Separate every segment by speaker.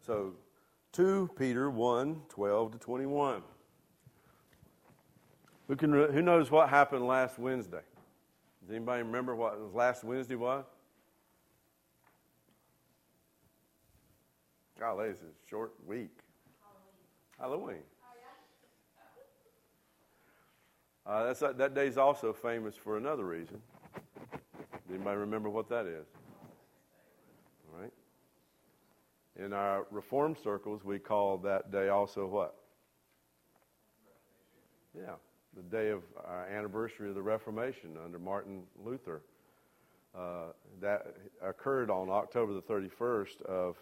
Speaker 1: So 2 Peter 1, 12 to 21. Who knows what happened last Wednesday? Does anybody remember what last Wednesday was? Golly, it's a short week. Halloween. That day's also famous for another reason. Anybody remember what that is? All right. In our Reformed circles, we call that day also what? Yeah, the day of our anniversary of the Reformation under Martin Luther. That occurred on October the 31st of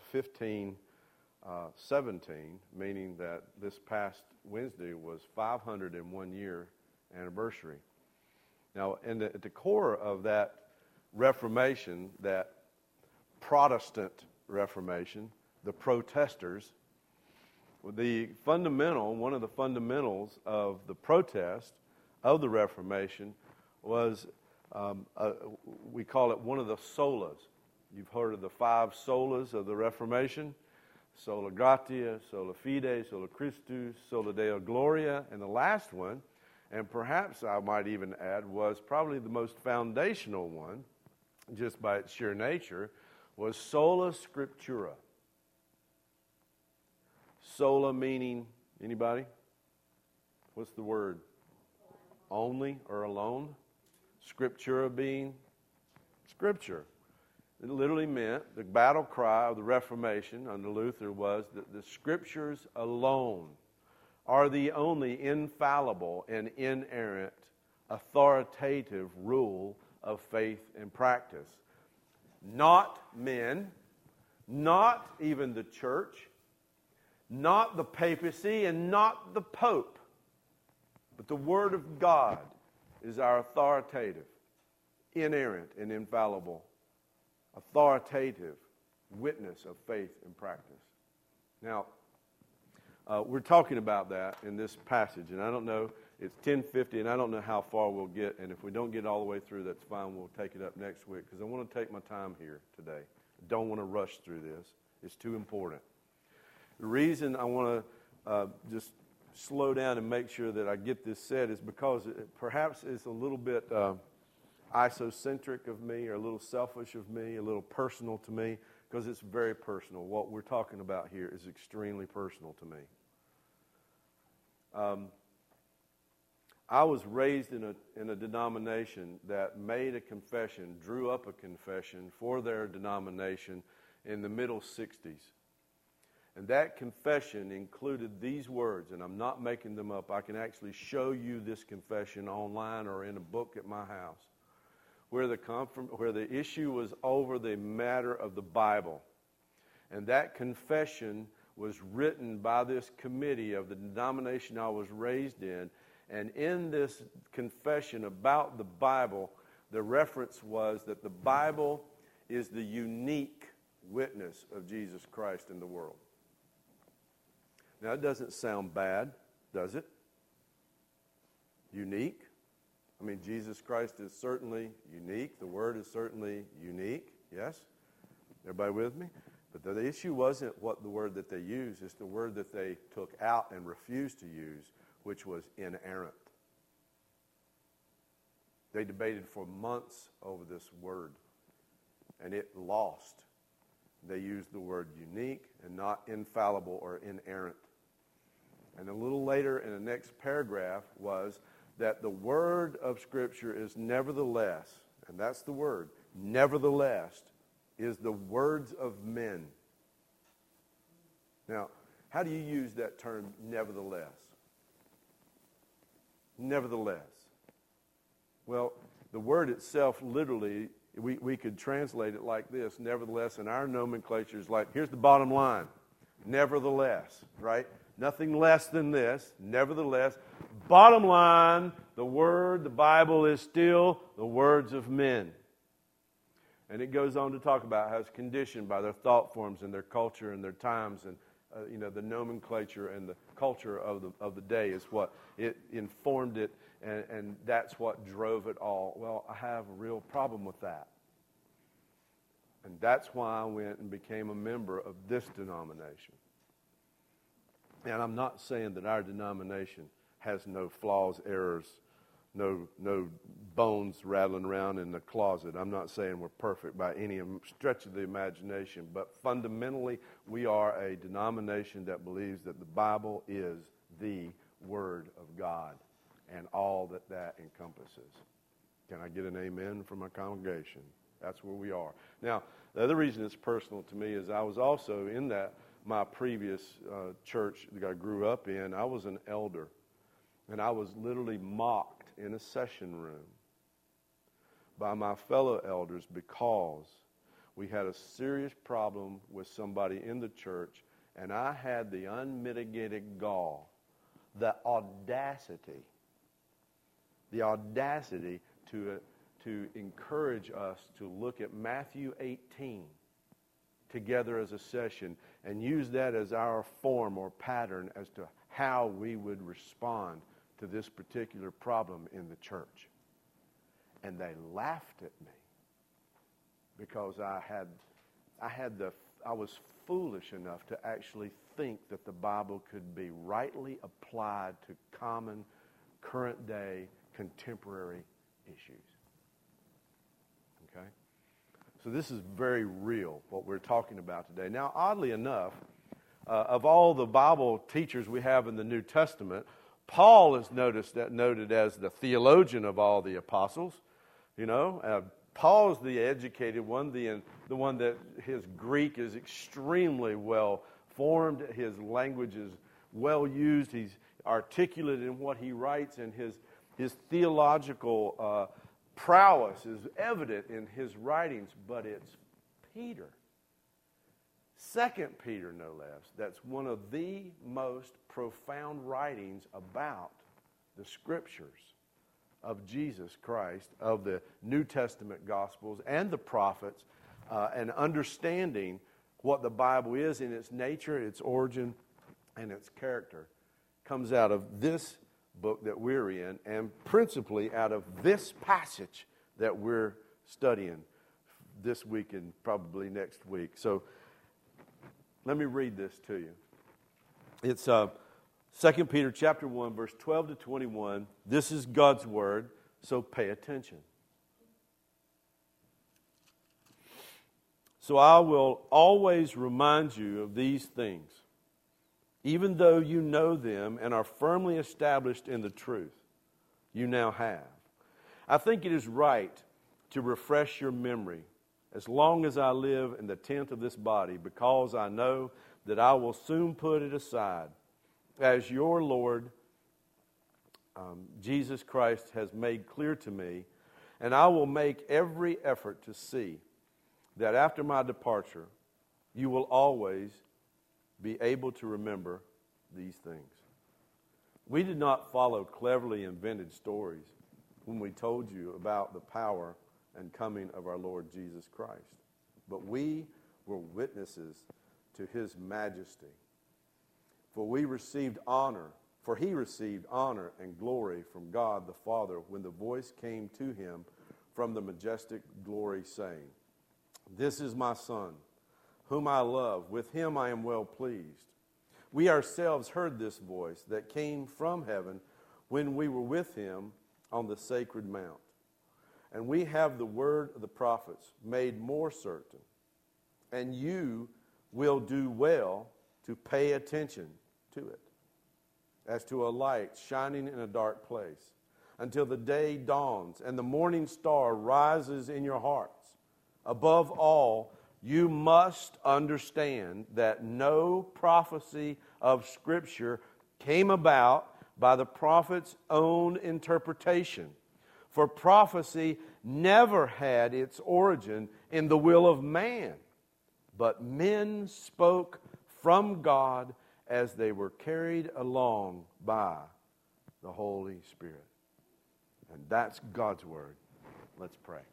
Speaker 1: 1517, meaning that this past Wednesday was 501 year anniversary. Now, at the core of that Reformation, that Protestant Reformation, the protesters, one of the fundamentals of the protest of the Reformation was, we call it one of the solas. You've heard of the 5 solas of the Reformation: sola gratia, sola fide, sola Christus, sola Deo gloria, and the last one, and perhaps I might even add, was probably the most foundational one, just by its sheer nature, was sola scriptura. Sola meaning, anybody? What's the word? Only or alone? Scriptura being Scripture. It literally meant, the battle cry of the Reformation under Luther was that the Scriptures alone are the only infallible and inerrant, authoritative rule of faith and practice. Not men, not even the church, not the papacy, and not the Pope, but the Word of God is our authoritative, inerrant, and infallible, authoritative witness of faith and practice. Now, we're talking about that in this passage, and I don't know, it's 10:50, and I don't know how far we'll get, and if we don't get all the way through, that's fine. We'll take it up next week, because I want to take my time here today. I don't want to rush through this. It's too important. The reason I want to just slow down and make sure that I get this said is because perhaps it's a little bit isocentric of me, or a little selfish of me, a little personal to me, because it's very personal. What we're talking about here is extremely personal to me. I was raised in a denomination that made a confession, drew up a confession for their denomination in the middle 60s. And that confession included these words, and I'm not making them up. I can actually show you this confession online or in a book at my house, where the issue was over the matter of the Bible. And that confession was written by this committee of the denomination I was raised in. And in this confession about the Bible, the reference was that the Bible is the unique witness of Jesus Christ in the world. Now, it doesn't sound bad, does it? Unique. I mean, Jesus Christ is certainly unique. The Word is certainly unique. Yes? Everybody with me? But the issue wasn't what the word that they used. It's the word that they took out and refused to use, which was inerrant. They debated for months over this word, and it lost. They used the word unique and not infallible or inerrant. And a little later in the next paragraph was that the word of Scripture is nevertheless, and that's the word, nevertheless, is the words of men. Now, how do you use that term, nevertheless? Nevertheless. Well, the word itself literally, we could translate it like this. Nevertheless, in our nomenclature is like, here's the bottom line. Nevertheless, right? Nothing less than this. Nevertheless, bottom line, the Word, the Bible is still the words of men. And it goes on to talk about how it's conditioned by their thought forms and their culture and their times, and the nomenclature and the culture of the day is what it informed it, and that's what drove it all. Well, I have a real problem with that. And that's why I went and became a member of this denomination. And I'm not saying that our denomination has no flaws, errors, no bones rattling around in the closet. I'm not saying we're perfect by any stretch of the imagination, but fundamentally we are a denomination that believes that the Bible is the Word of God and all that that encompasses. Can I get an amen from my congregation? That's where we are. Now, the other reason it's personal to me is I was also in my previous church that I grew up in. I was an elder, and I was literally mocked in a session room by my fellow elders because we had a serious problem with somebody in the church, and I had the unmitigated gall, the audacity to encourage us to look at Matthew 18 together as a session and use that as our form or pattern as to how we would respond to this particular problem in the church. And they laughed at me because I was foolish enough to actually think that the Bible could be rightly applied to common, current day, contemporary issues. Okay? So this is very real, what we're talking about today. Now, oddly enough, of all the Bible teachers we have in the New Testament, Paul is noted as the theologian of all the apostles. You know, Paul's the educated one, the one that his Greek is extremely well formed, his language is well used, he's articulate in what he writes, and his theological prowess is evident in his writings. But it's Peter, 2 Peter no less, that's one of the most profound writings about the Scriptures of Jesus Christ, of the New Testament Gospels and the prophets, and understanding what the Bible is in its nature, its origin, and its character, comes out of this book that we're in, and principally out of this passage that we're studying this week and probably next week. So let me read this to you. It's 2 Peter chapter 1, verse 12 to 21. This is God's word, so pay attention. So I will always remind you of these things, even though you know them and are firmly established in the truth you now have. I think it is right to refresh your memory as long as I live in the tent of this body, because I know that I will soon put it aside, as your Lord Jesus Christ has made clear to me, and I will make every effort to see that after my departure, you will always be able to remember these things. We did not follow cleverly invented stories when we told you about the power and coming of our Lord Jesus Christ, but we were witnesses to his majesty. For he received honor and glory from God the Father when the voice came to him from the majestic glory, saying, "This is my Son, whom I love. With him I am well pleased." We ourselves heard this voice that came from heaven when we were with him on the sacred mount. And we have the word of the prophets made more certain. And you will do well to pay attention to it, as to a light shining in a dark place, until the day dawns and the morning star rises in your hearts. Above all, you must understand that no prophecy of Scripture came about by the prophet's own interpretation. For prophecy never had its origin in the will of man, but men spoke from God as they were carried along by the Holy Spirit. And that's God's word. Let's pray.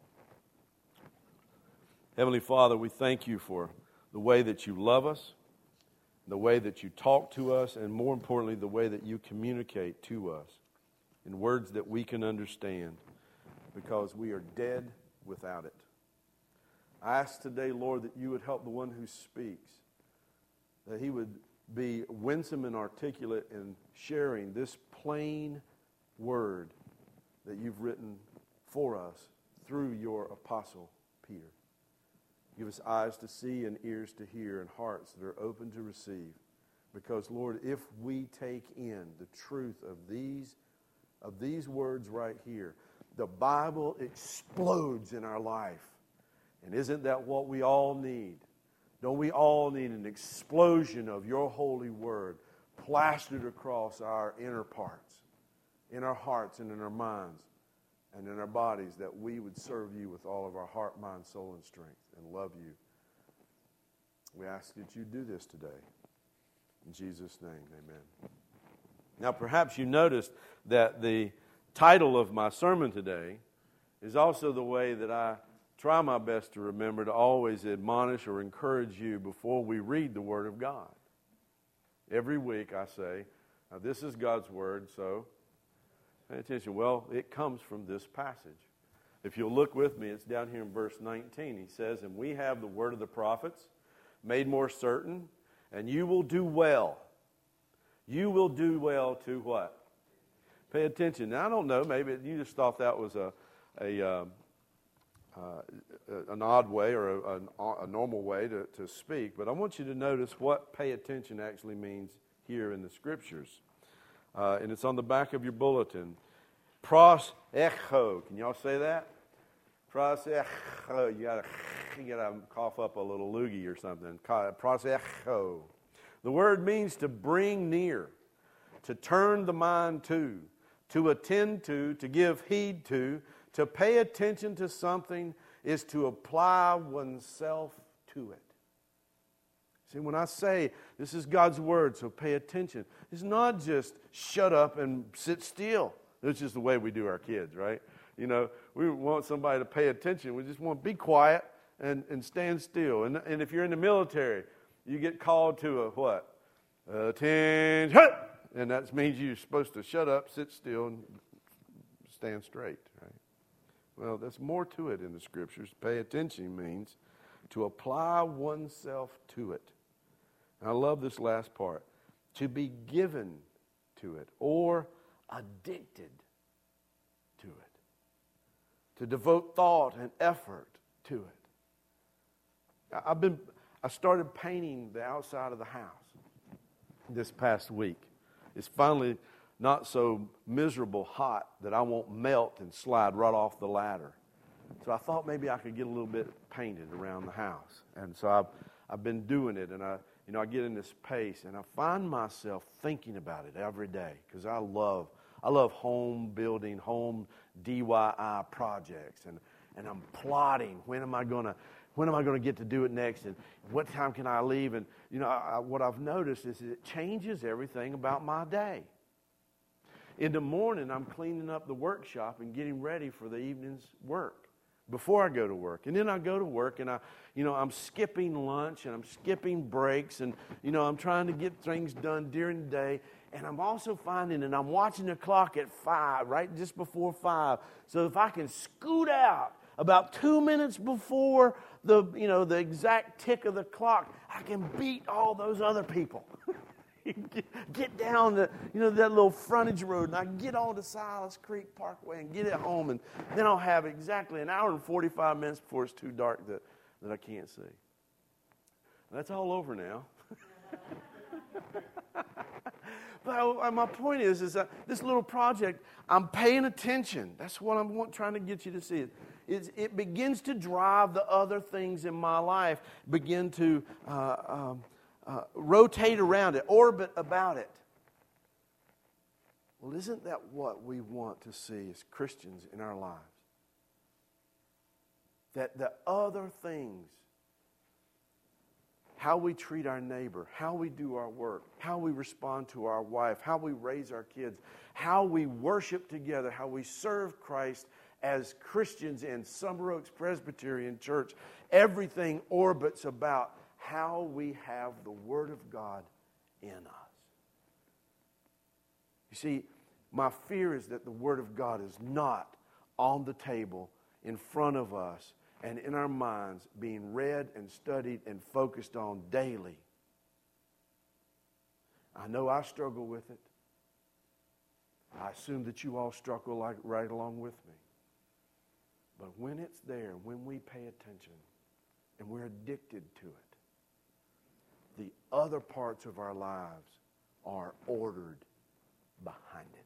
Speaker 1: Heavenly Father, we thank you for the way that you love us, the way that you talk to us, and more importantly, the way that you communicate to us in words that we can understand, because we are dead without it. I ask today, Lord, that you would help the one who speaks, that he would be winsome and articulate in sharing this plain word that you've written for us through your apostle Peter. Give us eyes to see and ears to hear and hearts that are open to receive. Because, Lord, if we take in the truth of these words right here, the Bible explodes in our life. And isn't that what we all need? Don't we all need an explosion of your holy word plastered across our inner parts, in our hearts and in our minds and in our bodies, that we would serve you with all of our heart, mind, soul, and strength and love you. We ask that you do this today. In Jesus' name, amen. Now, perhaps you noticed that the title of my sermon today is also the way that I try my best to remember to always admonish or encourage you before we read the Word of God. Every week I say, now this is God's Word, so pay attention. Well, it comes from this passage. If you'll look with me, it's down here in verse 19. He says, and we have the word of the prophets made more certain, and you will do well. You will do well to what? Pay attention. Now, I don't know, maybe you just thought that was an odd way or a normal way to speak, but I want you to notice what pay attention actually means here in the Scriptures. And it's on the back of your bulletin. Pros echo. Can y'all say that? Pros echo. You gotta cough up a little loogie or something. Pros echo. The word means to bring near, to turn the mind to attend to give heed to pay attention to something is to apply oneself to it. See, when I say this is God's word, so pay attention, it's not just shut up and sit still. That's just the way we do our kids, right? You know, we want somebody to pay attention. We just want to be quiet and stand still. And if you're in the military, you get called to a what? Attention! And that means you're supposed to shut up, sit still, and stand straight, right? Well, there's more to it in the Scriptures. Pay attention means to apply oneself to it. And I love this last part. To be given to it or addicted to it. To devote thought and effort to it. I started painting the outside of the house this past week. It's finally not so miserable hot that I won't melt and slide right off the ladder. So I thought maybe I could get a little bit painted around the house. And so I've been doing it, and I get in this pace, and I find myself thinking about it every day because I love home building, home DIY projects, and I'm plotting when am I going to get to do it next, and what time can I leave? And what I've noticed is it changes everything about my day. In the morning, I'm cleaning up the workshop and getting ready for the evening's work before I go to work. And then I go to work, and I'm skipping lunch, and I'm skipping breaks, and I'm trying to get things done during the day. And I'm also finding, and I'm watching the clock at 5, right just before 5. So if I can scoot out about 2 minutes before the exact tick of the clock, I can beat all those other people. Get down that little frontage road, and I get on to Silas Creek Parkway and get it home, and then I'll have exactly an hour and 45 minutes before it's too dark that I can't see. That's all over now. But my point is that this little project, I'm paying attention. That's what I'm trying to get you to see. It begins to drive the other things in my life, begin to rotate around it, orbit about it. Well, isn't that what we want to see as Christians in our lives? That the other things, how we treat our neighbor, how we do our work, how we respond to our wife, how we raise our kids, how we worship together, how we serve Christ as Christians in Summer Oaks Presbyterian Church, everything orbits about how we have the Word of God in us. You see, my fear is that the Word of God is not on the table in front of us, and in our minds being read and studied and focused on daily. I know I struggle with it. I assume that you all struggle right along with me. But when it's there, when we pay attention and we're addicted to it, the other parts of our lives are ordered behind it.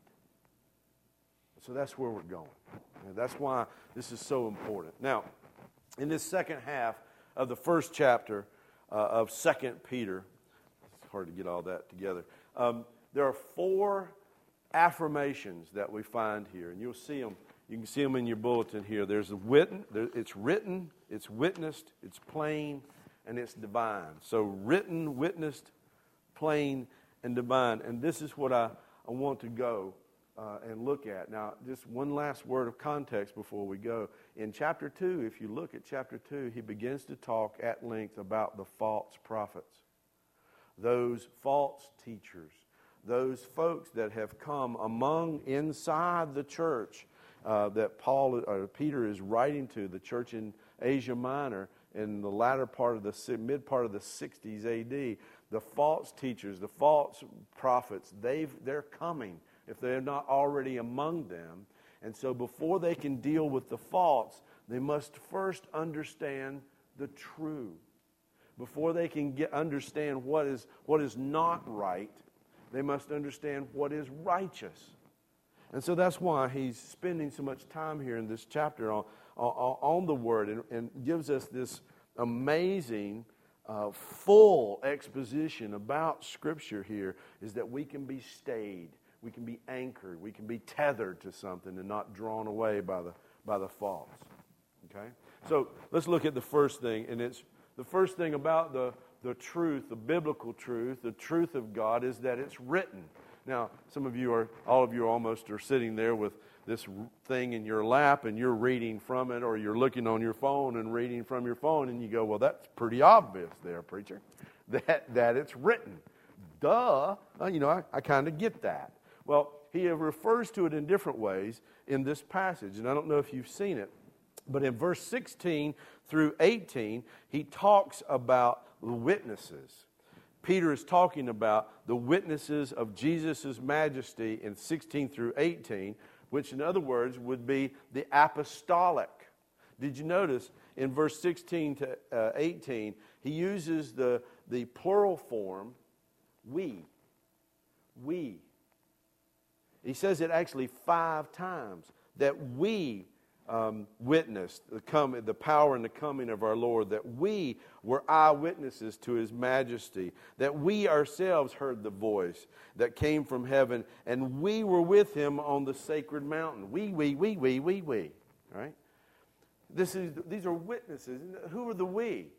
Speaker 1: So that's where we're going. And that's why this is so important. Now, in this second half of the first chapter of 2 Peter, it's hard to get all that together, there are 4 affirmations that we find here, and you'll see them. You can see them in your bulletin here. There's it's written, it's witnessed, it's plain, and it's divine. So written, witnessed, plain, and divine. And this is what I want to go and look at. Now, just one last word of context before we go. In chapter 2, if you look at chapter 2, he begins to talk at length about the false prophets, those false teachers, those folks that have come inside the church that Peter is writing to, the church in Asia Minor in the latter part of the mid part of the 60s AD. The false teachers, the false prophets, they're coming if they're not already among them. And so before they can deal with the false, they must first understand the true. Before they can understand what is not right, they must understand what is righteous. And so that's why he's spending so much time here in this chapter on the Word and gives us this amazing, full exposition about Scripture here, is that we can be stayed, we can be anchored, we can be tethered to something and not drawn away by the false. Okay? So let's look at the first thing, and it's the first thing about the truth, the biblical truth, the truth of God, is that it's written. Now, all of you almost are sitting there with this thing in your lap and you're reading from it, or you're looking on your phone and reading from your phone, and you go, well, that's pretty obvious there, preacher, that it's written. Duh. I kind of get that. Well, he refers to it in different ways in this passage, and I don't know if you've seen it, but in verse 16 through 18, he talks about the witnesses. Peter is talking about the witnesses of Jesus' majesty in 16 through 18, which in other words would be the apostolic. Did you notice in verse 16 to 18, he uses the plural form, we. We. He says it actually 5 times, that we witnessed the power and the coming of our Lord, that we were eyewitnesses to His majesty, that we ourselves heard the voice that came from heaven, and we were with Him on the sacred mountain. We. Right? These are witnesses. Who are the we?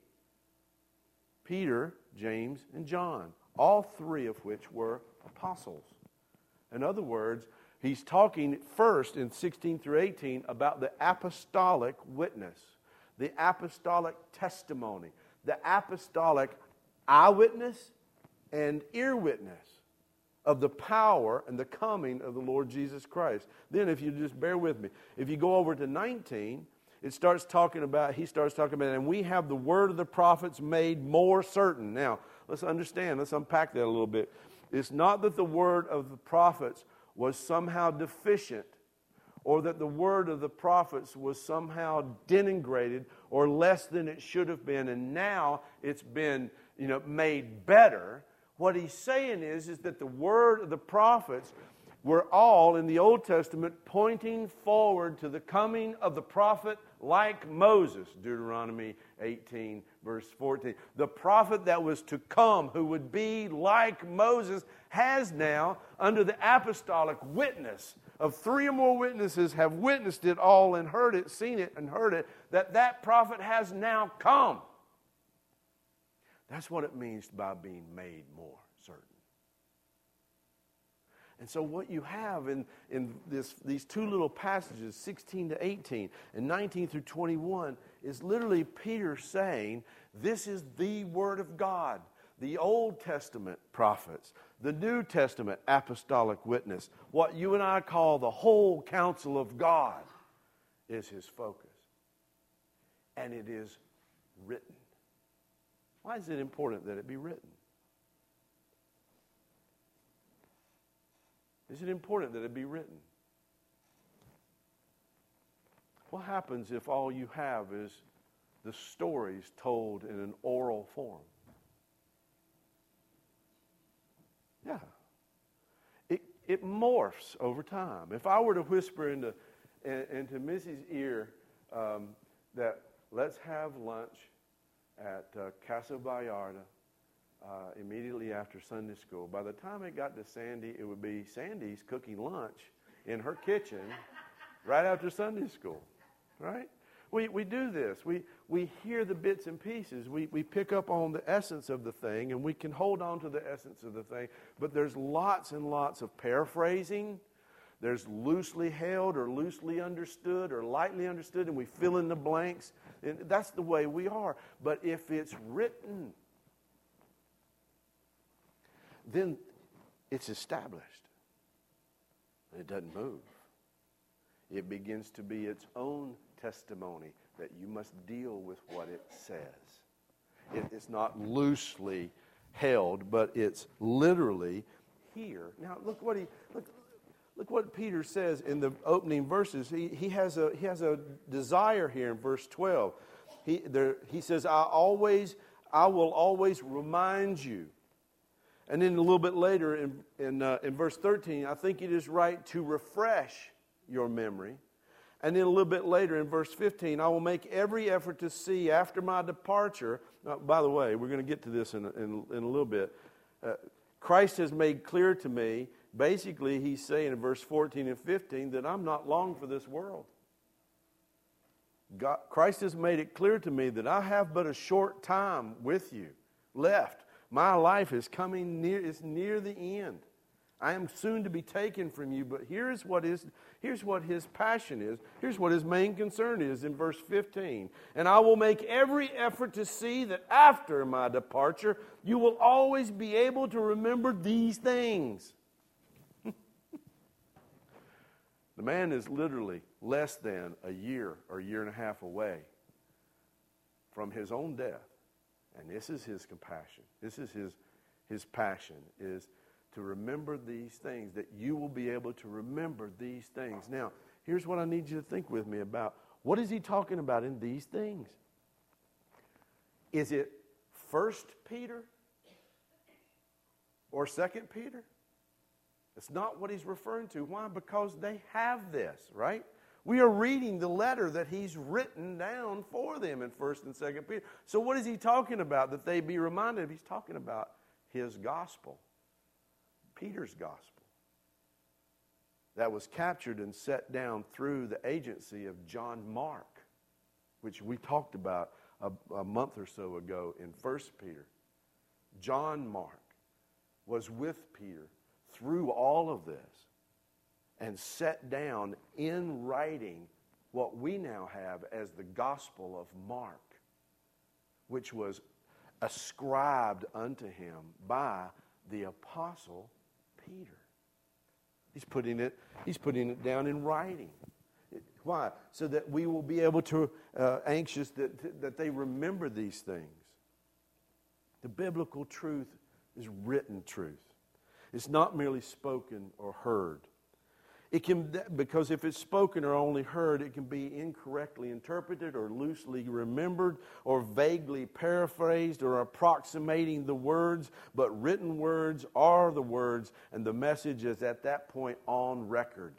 Speaker 1: Peter, James, and John, all 3 of which were apostles. In other words, he's talking first in 16 through 18 about the apostolic witness, the apostolic testimony, the apostolic eyewitness and ear witness of the power and the coming of the Lord Jesus Christ. Then, if you just bear with me, if you go over to 19, he starts talking about, and we have the word of the prophets made more certain. Now, let's unpack that a little bit. It's not that the word of the prophets was somehow deficient, or that the word of the prophets was somehow denigrated or less than it should have been, and now it's been made better. What he's saying is that the word of the prophets were all in the Old Testament pointing forward to the coming of the prophet like Moses, Deuteronomy 18, verse 14. The prophet that was to come, who would be like Moses, has now, under the apostolic witness of 3 or more witnesses have witnessed it all and heard it, seen it and heard it, that prophet has now come. That's what it means by being made more certain. And so what you have in these 2 little passages, 16 to 18 and 19 through 21, is literally Peter saying, this is the Word of God. The Old Testament prophets, the New Testament apostolic witness, what you and I call the whole counsel of God, is his focus. and it is written. Why is it important that it be written? Is it important that it be written? What happens if all you have is the stories told in an oral form? Yeah. It morphs over time. If I were to whisper into Missy's ear that let's have lunch at Casa Vallarta immediately after Sunday school, by the time it got to Sandy, it would be Sandy's cooking lunch in her kitchen right after Sunday school, right? We do this. We hear the bits and pieces. We pick up on the essence of the thing, and we can hold on to the essence of the thing. But there's lots and lots of paraphrasing. There's loosely held or loosely understood or lightly understood, and we fill in the blanks. And that's the way we are. But if it's written, then it's established. It doesn't move. It begins to be its own testimony that you must deal with what it says. It's not loosely held, but it's literally here. Now look what Peter says in the opening verses. He has a desire here in verse 12. He says, I will always remind you. And then a little bit later in verse 13, I think it is right to refresh your memory. And then a little bit later in verse 15, I will make every effort to see after my departure. By the way, we're going to get to this in a little bit. Christ has made clear to me, basically he's saying in verse 14 and 15 that I'm not long for this world. Christ has made it clear to me that I have but a short time with you left. My life is it's near the end. I am soon to be taken from you, but here's what his passion is. Here's what his main concern is in verse 15. And I will make every effort to see that after my departure, you will always be able to remember these things. The man is literally less than a year or year and a half away from his own death. And this is his compassion. This is his passion, is to remember these things, that you will be able to remember these things. Now, here's what I need you to think with me about. What is he talking about in these things? Is it 1 Peter or 2 Peter? It's not what he's referring to. Why? Because they have this, right? We are reading the letter that he's written down for them in 1 and 2 Peter. So what is he talking about that they be reminded of? He's talking about his gospel. Peter's gospel that was captured and set down through the agency of John Mark, which we talked about a month or so ago in 1 Peter. John Mark was with Peter through all of this and set down in writing what we now have as the Gospel of Mark, which was ascribed unto him by the Apostle Peter. He's putting it down in writing. Why? So that we will be able to, anxious that they remember these things. The biblical truth is written truth. It's not merely spoken or heard. It can, because if it's spoken or only heard, it can be incorrectly interpreted or loosely remembered or vaguely paraphrased or approximating the words. But written words are the words, and the message is at that point on record.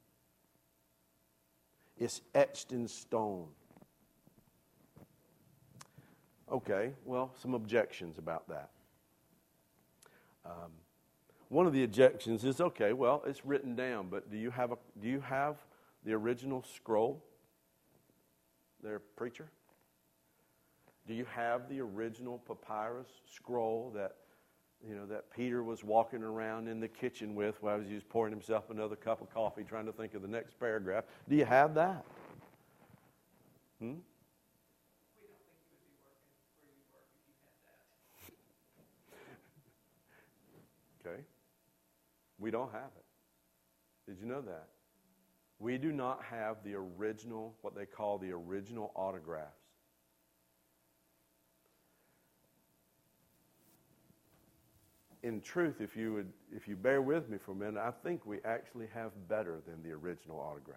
Speaker 1: It's etched in stone. Okay, well, some objections about that. One of the objections is, okay, well, it's written down, but do you have the original scroll there, preacher? Do you have the original papyrus scroll that Peter was walking around in the kitchen with while he was pouring himself another cup of coffee trying to think of the next paragraph? Do you have that? We don't think you would be working where you work if you had that. Okay. We don't have it. Did you know that? We do not have the original, what they call the original autographs in truth, if you bear with me for a minute, I think we actually have better than the original autographs.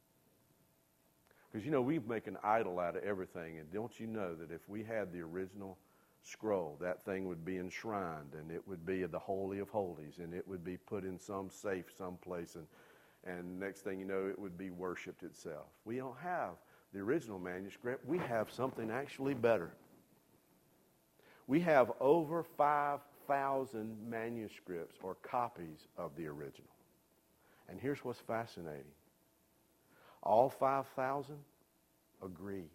Speaker 1: Because, we make an idol out of everything, and don't you know that if we had the original scroll, that thing would be enshrined, and it would be the Holy of Holies, and it would be put in some safe someplace, and next thing you know, it would be worshipped itself. We don't have the original manuscript. We have something actually better. We have over 5,000 manuscripts or copies of the original. And here's what's fascinating. All 5,000 agree.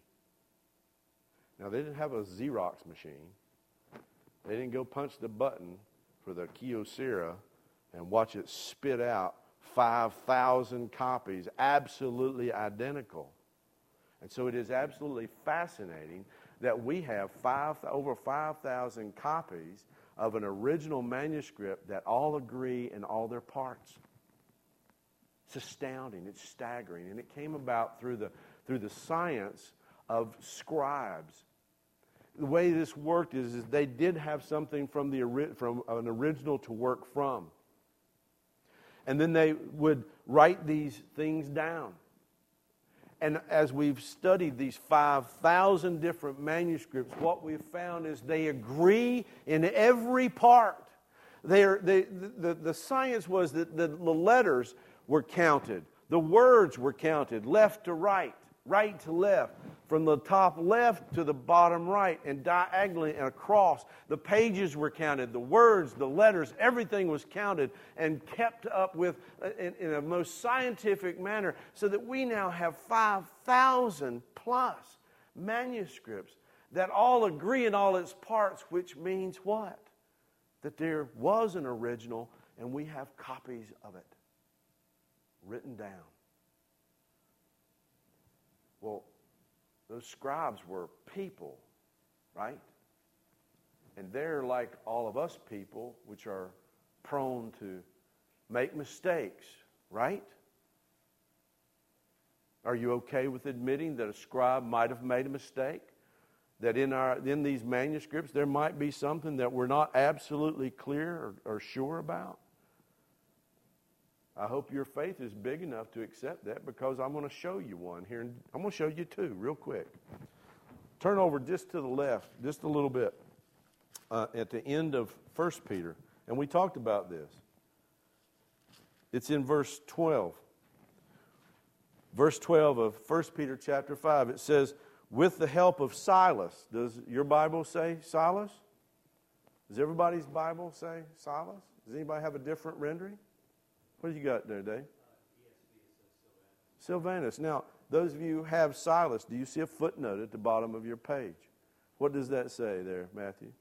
Speaker 1: Now, they didn't have a Xerox machine. They didn't go punch the button for the Kyocera and watch it spit out 5,000 copies, absolutely identical. And so it is absolutely fascinating that we have over 5,000 copies of an original manuscript that all agree in all their parts. It's astounding. It's staggering. And it came about through the science of scribes. The way this worked is they did have something from an original to work from. And then they would write these things down. And as we've studied these 5,000 different manuscripts, what we've found is they agree in every part. The science was that the letters were counted. The words were counted left to right, right to left, from the top left to the bottom right, and diagonally and across. The pages were counted, the words, the letters, everything was counted and kept up with in a most scientific manner, so that we now have 5,000 plus manuscripts that all agree in all its parts, which means what? That there was an original and we have copies of it written down. Well, those scribes were people, right? And they're like all of us people, which are prone to make mistakes, right? Are you okay with admitting that a scribe might have made a mistake? That in these manuscripts there might be something that we're not absolutely clear or sure about? I hope your faith is big enough to accept that, because I'm going to show you one here. I'm going to show you two real quick. Turn over just to the left, just a little bit, at the end of 1 Peter. And we talked about this. It's in verse 12. Verse 12 of 1 Peter chapter 5. It says, with the help of Silas. Does your Bible say Silas? Does everybody's Bible say Silas? Does anybody have a different rendering? What do you got there, Dave? Silvanus. Now, those of you who have Silas, do you see a footnote at the bottom of your page? What does that say there, Matthew?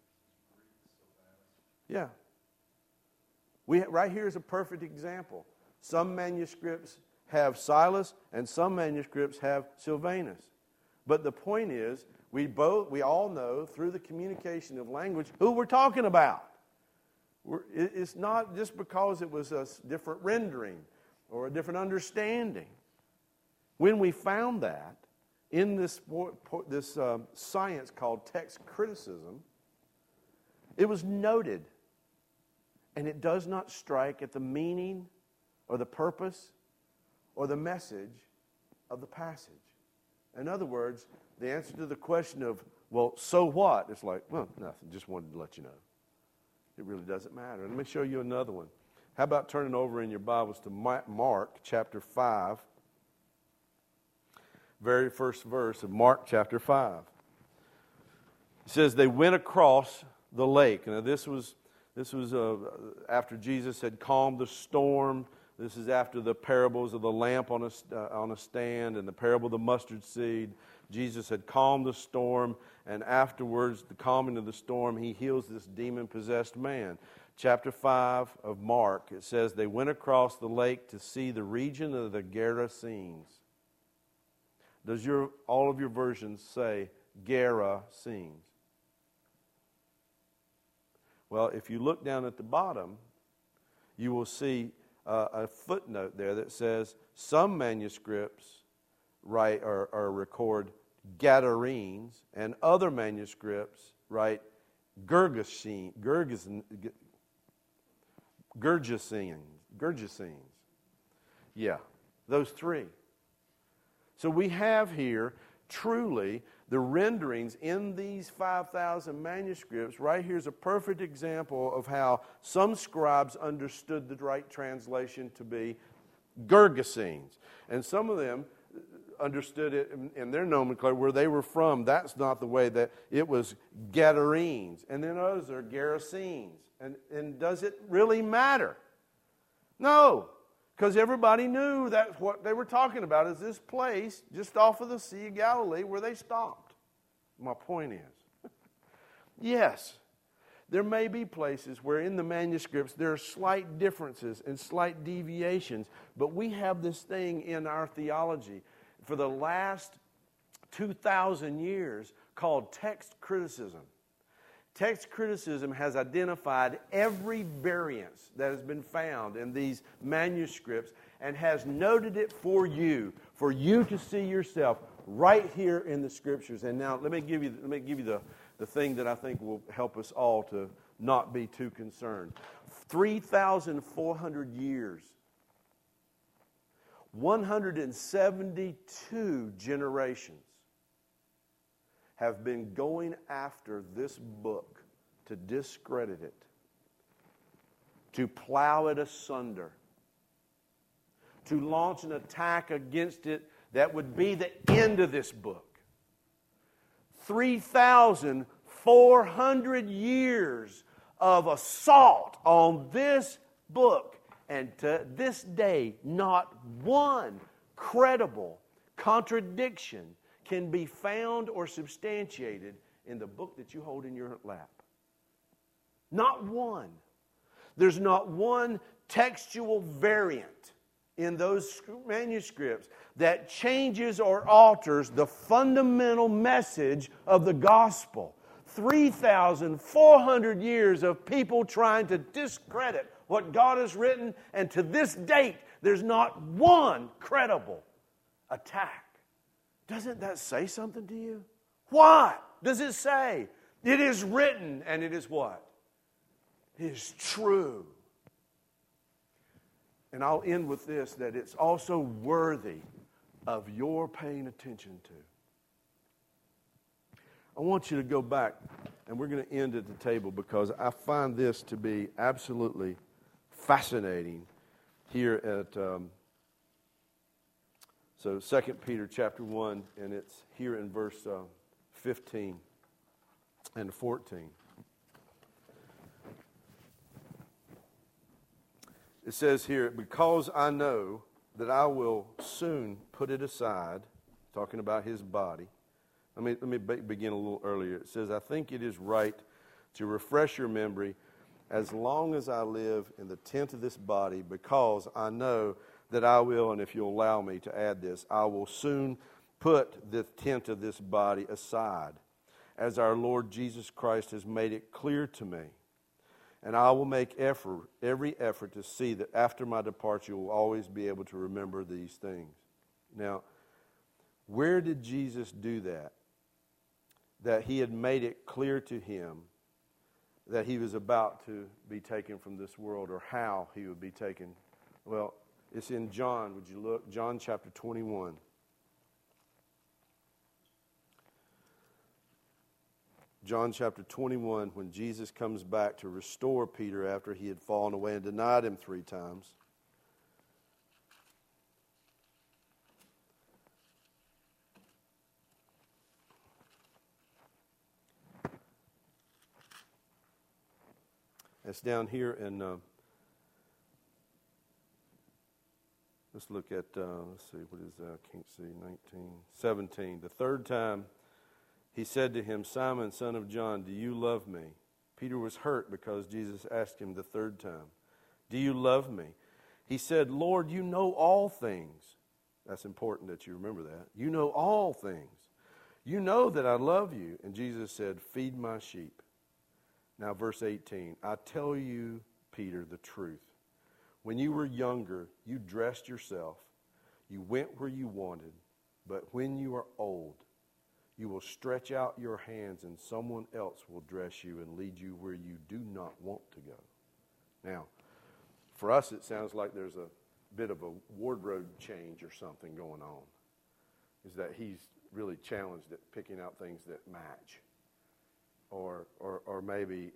Speaker 1: Yeah. Right here is a perfect example. Some manuscripts have Silas and some manuscripts have Silvanus. But the point is, we all know through the communication of language who we're talking about. It's not just because it was a different rendering or a different understanding. When we found that in this science called text criticism, it was noted, and it does not strike at the meaning or the purpose or the message of the passage. In other words, the answer to the question of, well, so what? It's like, well, nothing, just wanted to let you know. It really doesn't matter. Let me show you another one. How about turning over in your Bibles to Mark chapter 5, very first verse of Mark chapter 5. It says, they went across the lake. Now this was after Jesus had calmed the storm. This is after the parables of the lamp on a stand and the parable of the mustard seed. Jesus had calmed the storm, and afterwards, the calming of the storm, he heals this demon-possessed man. Chapter 5 of Mark, it says, they went across the lake to see the region of the Gerasenes. Does all of your versions say Gerasenes? Well, if you look down at the bottom, you will see a footnote there that says some manuscripts write or record Gadarenes, and other manuscripts write Gergesenes. Gergesenes. Yeah, those three. So we have here truly the renderings in these 5,000 manuscripts. Right here's a perfect example of how some scribes understood the right translation to be Gergesenes. And some of them understood it in their nomenclature where they were from. That's not the way that it was Gadarenes. And then others are Gerasenes. And does it really matter? No, because everybody knew that's what they were talking about is this place just off of the Sea of Galilee where they stopped. My point is, yes, there may be places where in the manuscripts there are slight differences and slight deviations, but we have this thing in our theology for the last 2,000 years called text criticism. Text criticism has identified every variance that has been found in these manuscripts and has noted it for you to see yourself right here in the Scriptures. And now let me give you the thing that I think will help us all to not be too concerned. 3,400 years, 172 generations have been going after this book to discredit it, to plow it asunder, to launch an attack against it that would be the end of this book. 3,400 years of assault on this book, and to this day, not one credible contradiction can be found or substantiated in the book that you hold in your lap. Not one. There's not one textual variant in those manuscripts that changes or alters the fundamental message of the gospel. 3,400 years of people trying to discredit what God has written, and to this date, there's not one credible attack. Doesn't that say something to you? What does it say? It is written, and it is what? It is true. And I'll end with this, that it's also worthy of your paying attention to. I want you to go back, and we're going to end at the table because I find this to be absolutely fascinating here at... So 2 Peter chapter 1, and it's here in verse 15 and 14. It says here, because I know that I will soon put it aside, talking about his body. Let me begin a little earlier. It says, I think it is right to refresh your memory as long as I live in the tent of this body, because I know that I will, and if you'll allow me to add this, I will soon put the tent of this body aside, as our Lord Jesus Christ has made it clear to me. And I will make every effort to see that after my departure you will always be able to remember these things. Now, where did Jesus do that? That he had made it clear to him that he was about to be taken from this world, or how he would be taken. Well, it's in John. Would you look? John chapter 21. John chapter 21, when Jesus comes back to restore Peter after he had fallen away and denied him 3 times. It's down here in... Let's look at, let's see, what is that? I can't see, 17. The third time he said to him, Simon, son of John, do you love me? Peter was hurt because Jesus asked him the third time, do you love me? He said, Lord, you know all things. That's important that you remember that. You know all things. You know that I love you. And Jesus said, feed my sheep. Now verse 18, I tell you, Peter, the truth. When you were younger, you dressed yourself. You went where you wanted. But when you are old, you will stretch out your hands and someone else will dress you and lead you where you do not want to go. Now, For us, it sounds like there's a bit of a wardrobe change or something going on. Is that he's really challenged at picking out things that match. Or maybe,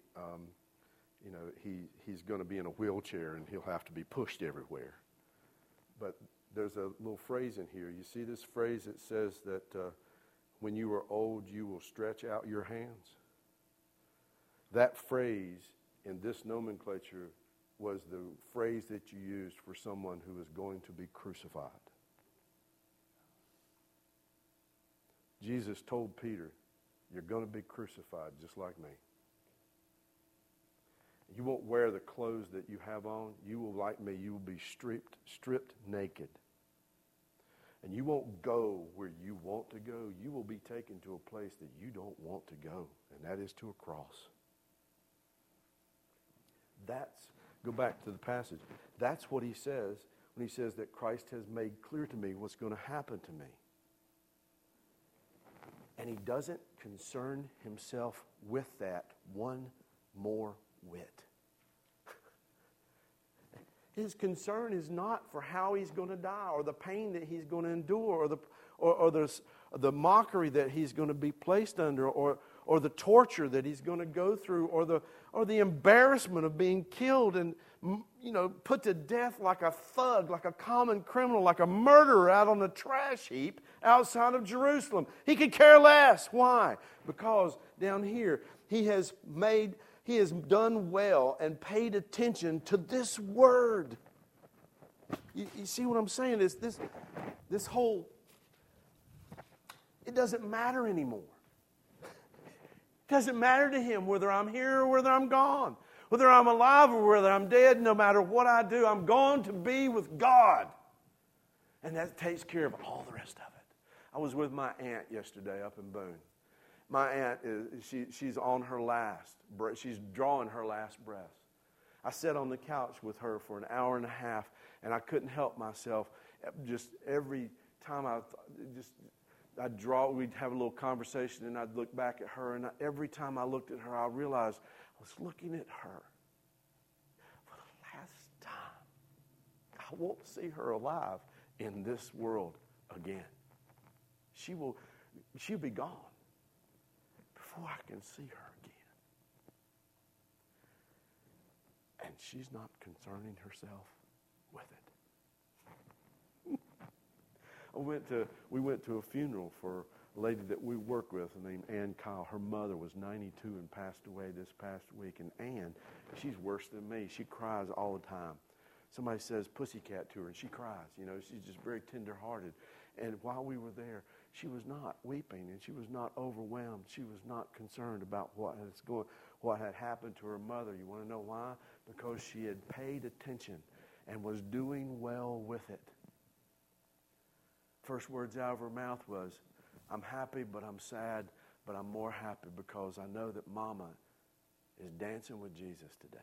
Speaker 1: he's going to be in a wheelchair and he'll have to be pushed everywhere. But there's a little phrase in here. You see this phrase that says that when you are old, you will stretch out your hands? That phrase in this nomenclature was the phrase that you used for someone who is going to be crucified. Jesus told Peter, you're going to be crucified just like me. You won't wear the clothes that you have on. You will, like me, you will be stripped naked. And you won't go where you want to go. You will be taken to a place that you don't want to go, and that is to a cross. Go back to the passage. That's what he says when he says that Christ has made clear to me what's going to happen to me. And he doesn't concern himself with that one more whit. His concern is not for how he's going to die or the pain that he's going to endure or the mockery that he's going to be placed under or the torture that he's going to go through or the embarrassment of being killed and put to death like a thug, like a common criminal, like a murderer out on the trash heap outside of Jerusalem. He could care less. Why? Because down here he has done well and paid attention to this word. You see what I'm saying? Is this whole, it doesn't matter anymore. It doesn't matter to him whether I'm here or whether I'm gone, whether I'm alive or whether I'm dead. No matter what I do, I'm going to be with God. And that takes care of all the rest of it. I was with my aunt yesterday up in Boone. My aunt, she's on her last breath. She's drawing her last breath. I sat on the couch with her for an hour and a half, and I couldn't help myself. Just every time I'd draw, we'd have a little conversation, and I'd look back at her, and every time I looked at her, I realized I was looking at her for the last time. I won't see her alive in this world again. She'll be gone before I can see her again. And she's not concerning herself with it. We went to a funeral for a lady that we work with named Ann Kyle. Her mother was 92 and passed away this past week. And Ann, she's worse than me. She cries all the time. Somebody says pussycat to her, and she cries. She's just very tender-hearted. And while we were there, she was not weeping, and she was not overwhelmed. She was not concerned about what had happened to her mother. You want to know why? Because she had paid attention and was doing well with it. First words out of her mouth was, I'm happy, but I'm sad, but I'm more happy because I know that Mama is dancing with Jesus today.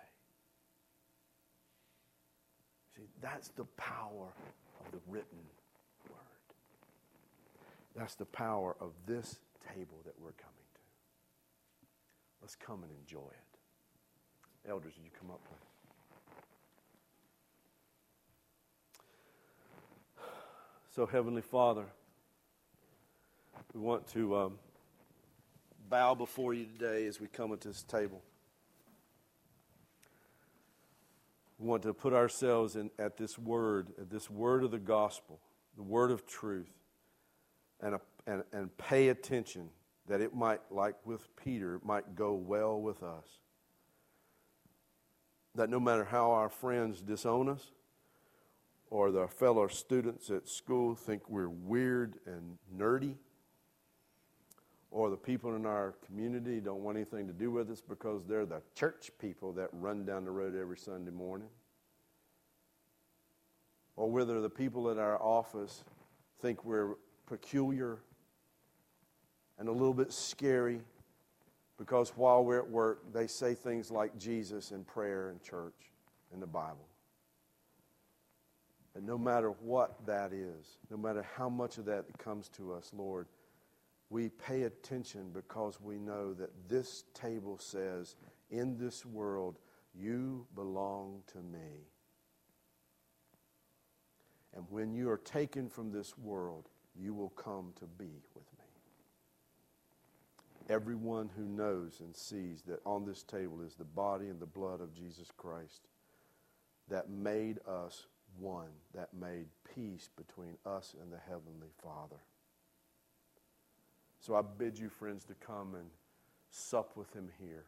Speaker 1: See, that's the power of the written word. That's the power of this table that we're coming to. Let's come and enjoy it. Elders, would you come up, please? So, Heavenly Father, we want to bow before you today as we come at this table. We want to put ourselves at this word of the gospel, the word of truth, and pay attention that it might, like with Peter, it might go well with us. That no matter how our friends disown us, or the fellow students at school think we're weird and nerdy, or the people in our community don't want anything to do with us because they're the church people that run down the road every Sunday morning, or whether the people at our office think we're peculiar and a little bit scary because while we're at work, they say things like Jesus and prayer and church and the Bible. And no matter what that is, no matter how much of that comes to us, Lord, we pay attention because we know that this table says, in this world, you belong to me. And when you are taken from this world, you will come to be with me. Everyone who knows and sees that on this table is the body and the blood of Jesus Christ that made us one, that made peace between us and the Heavenly Father. So I bid you, friends, to come and sup with him here.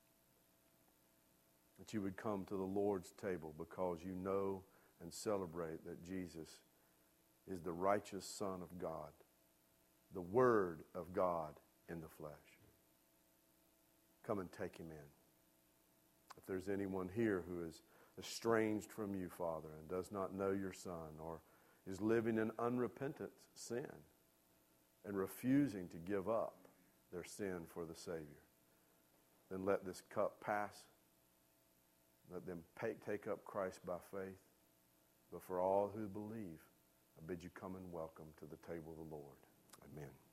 Speaker 1: That you would come to the Lord's table because you know and celebrate that Jesus is the righteous Son of God, the Word of God in the flesh. Come and take him in. If there's anyone here who is estranged from you, Father, and does not know your Son, or is living in unrepentant sin and refusing to give up their sin for the Savior, then let this cup pass. Let them take up Christ by faith. But for all who believe, I bid you come and welcome to the table of the Lord. Amen.